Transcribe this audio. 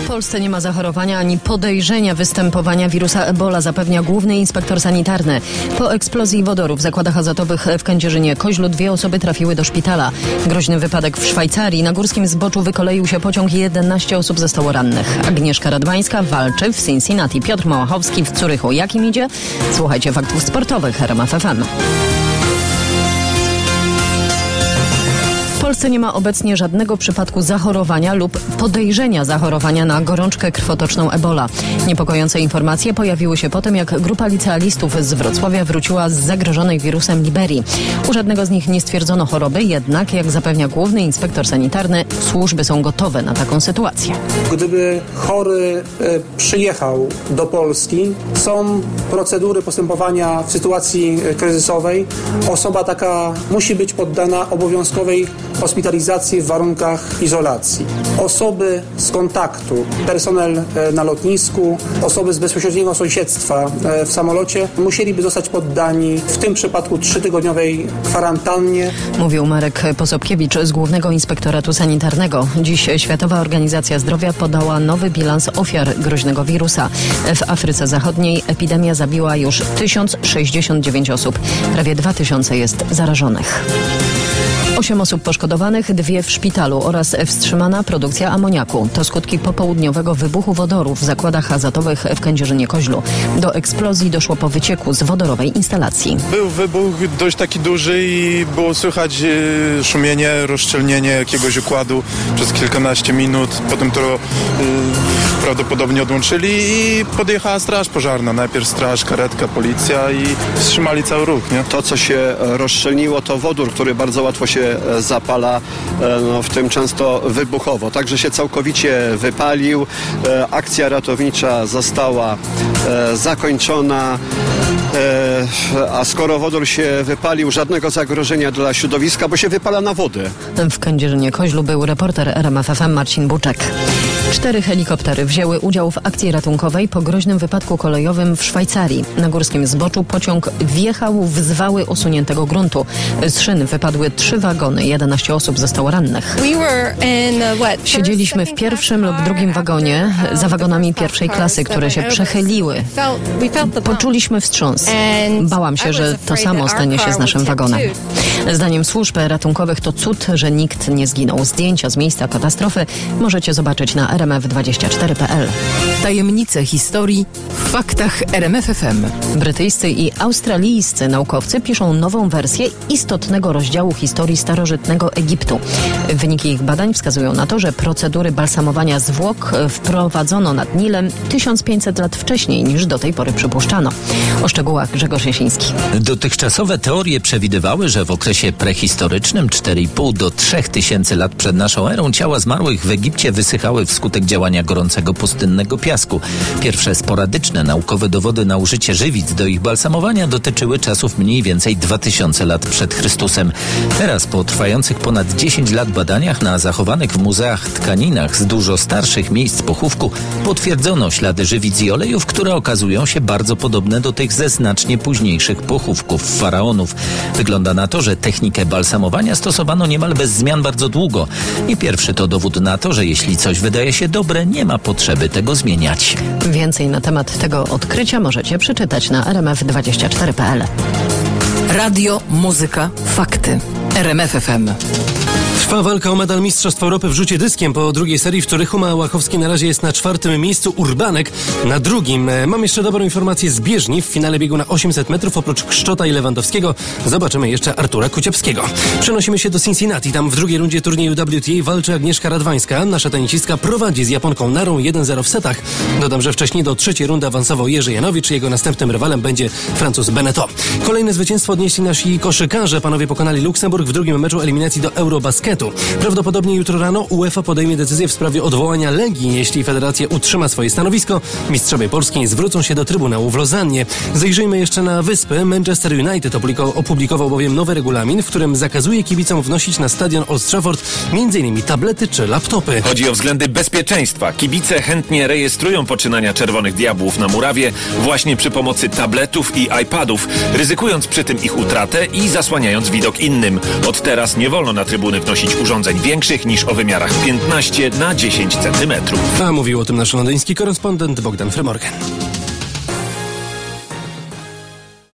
W Polsce nie ma zachorowania ani podejrzenia występowania wirusa Ebola, zapewnia główny inspektor sanitarny. Po eksplozji wodoru w zakładach azotowych w Kędzierzynie-Koźlu 2 osoby trafiły do szpitala. Groźny wypadek w Szwajcarii. Na górskim zboczu wykoleił się pociąg i 11 osób zostało rannych. Agnieszka Radwańska walczy w Cincinnati. Piotr Małachowski w Zurychu. Jak im idzie? Słuchajcie faktów sportowych RMF FM. W Polsce nie ma obecnie żadnego przypadku zachorowania lub podejrzenia zachorowania na gorączkę krwotoczną Ebola. Niepokojące informacje pojawiły się po tym, jak grupa licealistów z Wrocławia wróciła z zagrożonej wirusem Liberii. U żadnego z nich nie stwierdzono choroby, jednak jak zapewnia główny inspektor sanitarny, służby są gotowe na taką sytuację. Gdyby chory przyjechał do Polski, są procedury postępowania w sytuacji kryzysowej. Osoba taka musi być poddana obowiązkowej hospitalizacji w warunkach izolacji. Osoby z kontaktu, personel na lotnisku, osoby z bezpośredniego sąsiedztwa w samolocie musieliby zostać poddani w tym przypadku 3-tygodniowej kwarantannie. Mówił Marek Posobkiewicz z Głównego Inspektoratu Sanitarnego. Dziś Światowa Organizacja Zdrowia podała nowy bilans ofiar groźnego wirusa. W Afryce Zachodniej epidemia zabiła już 1069 osób. Prawie 2000 jest zarażonych. 8 osób poszkodowanych, 2 w szpitalu oraz wstrzymana produkcja amoniaku. To skutki popołudniowego wybuchu wodoru w zakładach azotowych w Kędzierzynie-Koźlu. Do eksplozji doszło po wycieku z wodorowej instalacji. Był wybuch dość taki duży i było słychać szumienie, rozszczelnienie jakiegoś układu przez kilkanaście minut. Potem to prawdopodobnie odłączyli i podjechała straż pożarna. Najpierw straż, karetka, policja i wstrzymali cały ruch. Nie? To, co się rozszczelniło, to wodór, który bardzo łatwo się zapala, w tym często wybuchowo. Także się całkowicie wypalił. Akcja ratownicza została zakończona. A skoro wodór się wypalił, żadnego zagrożenia dla środowiska, bo się wypala na wodę. W Kędzierzynie-Koźlu był reporter RMF FM Marcin Buczek. 4 helikoptery wzięły udział w akcji ratunkowej po groźnym wypadku kolejowym w Szwajcarii. Na górskim zboczu pociąg wjechał w zwały osuniętego gruntu. Z szyn wypadły 3 wagony, 11 osób zostało rannych. Siedzieliśmy w pierwszym lub drugim wagonie, za wagonami pierwszej klasy, które się przechyliły. Poczuliśmy wstrząs. Bałam się, że to samo stanie się z naszym wagonem. Zdaniem służb ratunkowych to cud, że nikt nie zginął. Zdjęcia z miejsca katastrofy możecie zobaczyć na rmf24.pl. Tajemnice historii w faktach RMF FM. Brytyjscy i australijscy naukowcy piszą nową wersję istotnego rozdziału historii starożytnego Egiptu. Wyniki ich badań wskazują na to, że procedury balsamowania zwłok wprowadzono nad Nilem 1500 lat wcześniej niż do tej pory przypuszczano. O szczegółach Grzegorz Jasiński. Dotychczasowe teorie przewidywały, że w okresie prehistorycznym 4,5 do 3000 lat przed naszą erą ciała zmarłych w Egipcie wysychały wskutek działania gorącego pustynnego piasku. Pierwsze sporadyczne naukowe dowody na użycie żywic do ich balsamowania dotyczyły czasów mniej więcej 2000 lat przed Chrystusem. Teraz po trwających ponad 10 lat badaniach na zachowanych w muzeach tkaninach z dużo starszych miejsc pochówku potwierdzono ślady żywic i olejów, które okazują się bardzo podobne do tych ze znacznie późniejszych pochówków faraonów. Wygląda na to, że technikę balsamowania stosowano niemal bez zmian bardzo długo. I pierwszy to dowód na to, że jeśli coś wydaje się dobre, nie ma potrzeby tego zmieniać. Więcej na temat tego odkrycia możecie przeczytać na rmf24.pl. Radio, muzyka, fakty. RMF FM. Trwa walka o medal Mistrzostw Europy w rzucie dyskiem. Po drugiej serii w Zurychu Małachowski na razie jest na 4. miejscu, Urbanek na 2. Mam jeszcze dobrą informację z bieżni. W finale biegu na 800 metrów oprócz Kszczota i Lewandowskiego zobaczymy jeszcze Artura Kuciepskiego. Przenosimy się do Cincinnati. Tam w drugiej rundzie turnieju WTA walczy Agnieszka Radwańska. Nasza tenisistka prowadzi z Japonką Narą 1-0 w setach. Dodam, że wcześniej do 3. rundy awansował Jerzy Janowicz. Jego następnym rywalem będzie Francuz Beneteau. Kolejne zwycięstwo odnieśli nasi koszykarze. Panowie pokonali Luksemburg w drugim meczu eliminacji do Eurobasketu. Prawdopodobnie jutro rano UEFA podejmie decyzję w sprawie odwołania Legii. Jeśli federacja utrzyma swoje stanowisko, mistrzowie Polski zwrócą się do Trybunału w Lozannie. Zajrzyjmy jeszcze na wyspy. Manchester United opublikował bowiem nowy regulamin, w którym zakazuje kibicom wnosić na stadion Old Trafford m.in. tablety czy laptopy. Chodzi o względy bezpieczeństwa. Kibice chętnie rejestrują poczynania Czerwonych Diabłów na murawie właśnie przy pomocy tabletów i iPadów, ryzykując przy tym ich utratę i zasłaniając widok innym. Od teraz nie wolno na trybuny wnosić dopuścić urządzeń większych niż o wymiarach 15 na 10 cm. A mówił o tym nasz londyński korespondent Bogdan Frymorgan.